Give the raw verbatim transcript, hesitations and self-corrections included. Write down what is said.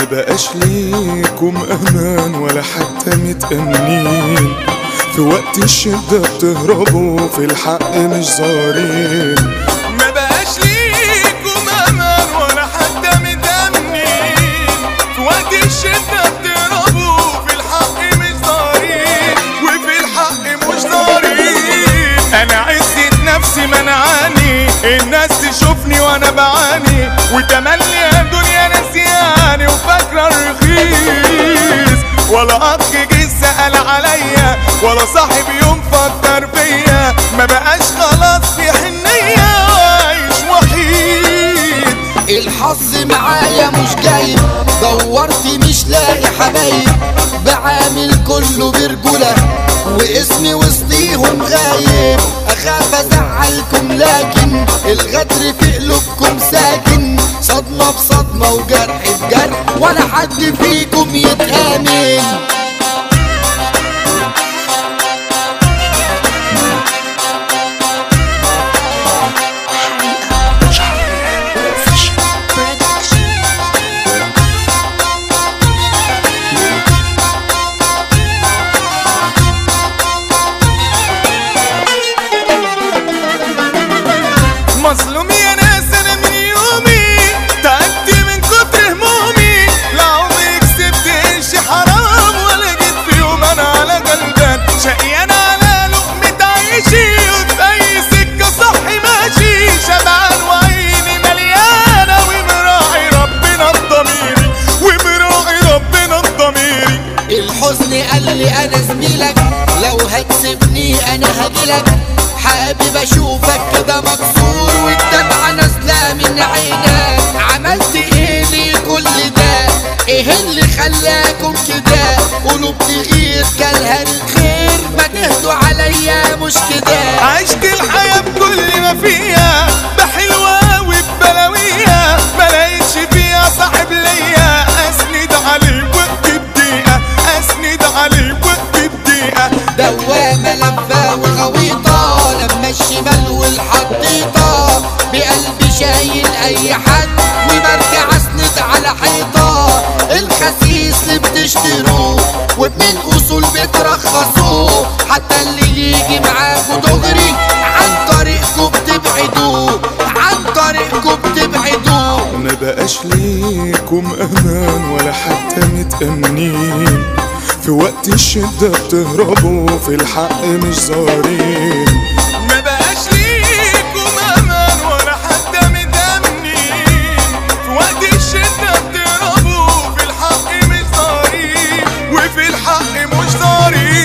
بقاش ليكم امان ولا حتى متأمنين، في وقت الشدة بتهربوا في الحق مش ظاهرين. ما بقاش ليكم امان ولا حتى متأمنين، في وقت الشدة بتهربوا في الحق مش ظاهرين، وفي الحق مش ظاهرين. انا عزة نفسي منعاني الناس تشوفني وانا بعاني، وتملي يا دنيا نسياني وفاكرة الرخيص، ولا اخ جه سأل عليا ولا صاحب يوم فكر فيا، ما بقاش خلاص في حنية وعايش وحيد. الحظ معايا مش جايب، دورت مش لاقي حبايب، بعامل كله برجولة واسمي وسطيهم غايب. اخاف ازعلكم لكن الغدر في قلوبكم ساكن، صدمة بصدمة وجرح بجرح ولا حد فيكم يتآمن. مظلوم يا ناس انا من يومي، تعبت من كتر همومي، لا عمري كسبت قرش حرام ولا جيت في يوم انا على غلبان، شقيان على لقمة عيشي وفي اي سكة صحي ماشي، شبعان وعيني مليانة ومراعي ربنا بضميري، ومراعي ربنا بضميري. الحزن قال لي انا زميلك، لو هتسيبني انا هجيلك، حابب اشوفك كده مكسور والدمعة نازلة من عينك. عملت ايه ليه كل ده؟ ايه اللي خلاكم كده؟ قلوب تغير جالها الخير، ما تهدوا عليا مش كده. عشت الحياة بكل ما فيها، بحلوة وببلاويها، ملاقيش فيها صاحب ليا اسند عليه وقت الضيقة، اسند عليه وقت الضيقة. دوامة لفة وغويطة، لما الشمال والحطيطة، بقلبي شايل اي حد وبرجع اسند على حيطة. الخسيس اللي بتشتروه وبمن اصول بترخصوه، حتى اللي يجي معاكوا دغري عن طريقكم بتبعدوه، عن طريقكم بتبعدوه. ما بقاش ليكم امان ولا حتى متأمنين، في وقت الشدة بتهربوا في الحق مش ظاهرين. ما بقاش ليكم امان ولا حتى متأمنين، في وقت الشدة بتهربوا في الحق مش ظاهرين، وفي الحق مش ظاهرين.